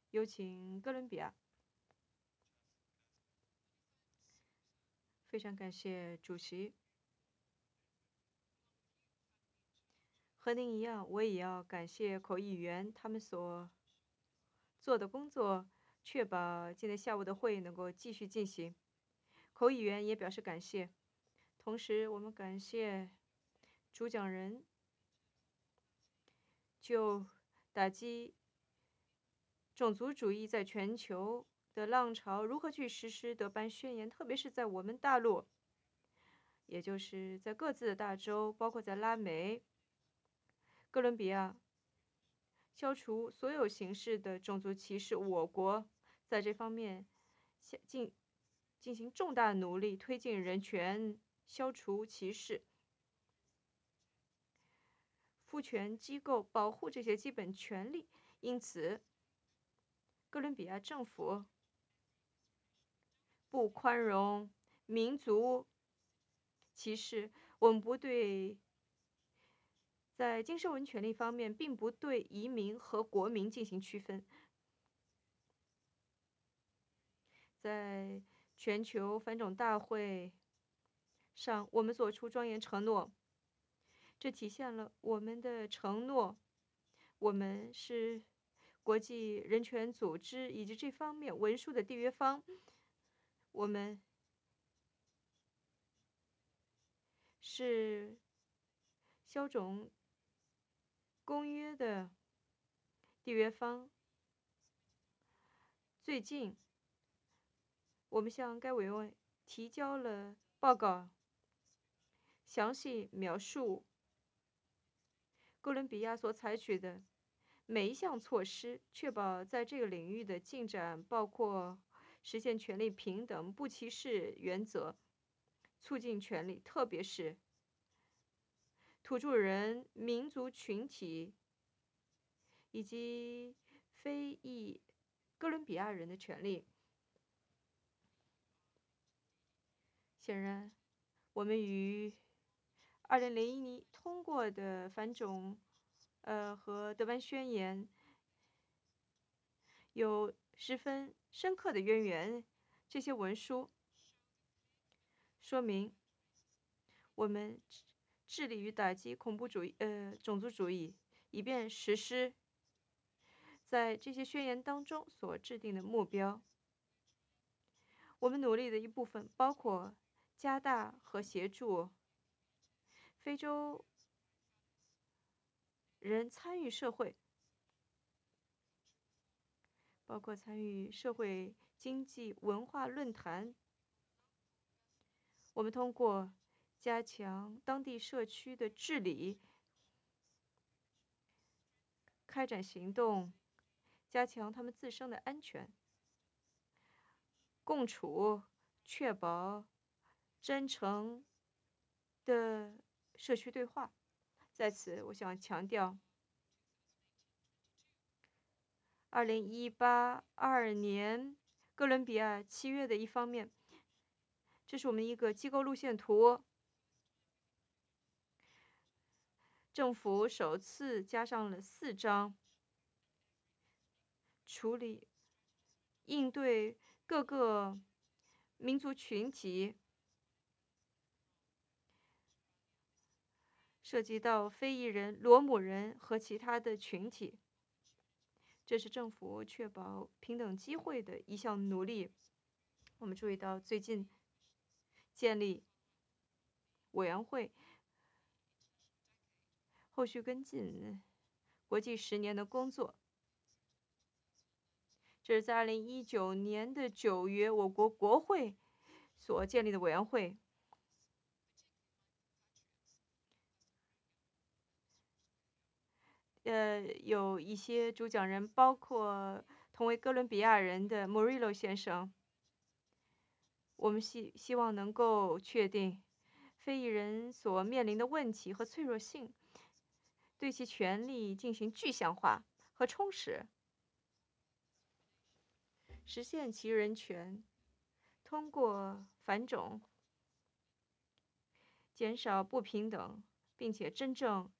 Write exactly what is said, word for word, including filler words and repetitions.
有请哥伦比亚。非常感谢主席。和您一样，我也要感谢口译员他们所做的工作，确保今天下午的会议能够继续进行。口译员也表示感谢。同时，我们感谢主讲人就打击种族主义在全球的浪潮如何去实施德班宣言，特别是在我们大陆，也就是在各自的大洲，包括在拉美、哥伦比亚，消除所有形式的种族歧视。我国在这方面进进行重大努力，推进人权，消除歧视。父权机构保护这些基本权利，因此，哥伦比亚政府不宽容民族歧视。我们不对在经社文权利方面，并不对移民和国民进行区分。在全球反种大会上，我们做出庄严承诺，这体现了我们的承诺。我们是国际人权组织以及这方面文书的缔约方。我们是消种公约的缔约方。最近，我们向该委员会提交了报告，详细描述哥伦比亚所采取的每一项措施，确保在这个领域的进展，包括实现权利平等、不歧视原则，促进权利，特别是土著人民族群体以及非裔哥伦比亚人的权利。显然，我们与二零零一年通过的反种呃和德班宣言有十分深刻的渊源。这些文书说明我们致力于打击恐怖主义呃种族主义，以便实施在这些宣言当中所制定的目标。我们努力的一部分包括加大和协助非洲人参与社会，包括参与社会经济文化论坛。我们通过加强当地社区的治理，开展行动，加强他们自身的安全，共处，确保真诚的社区对话。在此，我想强调，二零一八二年哥伦比亚契约的一方面，这是我们一个机构路线图。政府首次加上了四章，处理应对各个民族群体，涉及到非裔人、罗姆人和其他的群体。这是政府确保平等机会的一项努力。我们注意到最近建立委员会，后续跟进国际十年的工作。这是在二零一九年的九月，我国国会所建立的委员会。呃，有一些主讲人，包括同为哥伦比亚人的莫瑞洛先生。我们希希望能够确定非裔人所面临的问题和脆弱性，对其权利进行具象化和充实，实现其人权，通过反种减少不平等，并且真正